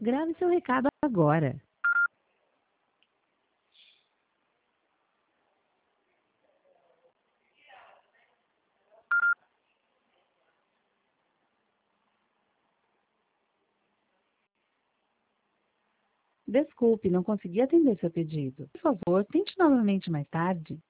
Grave seu recado agora. Desculpe, não consegui atender seu pedido. Por favor, tente novamente mais tarde.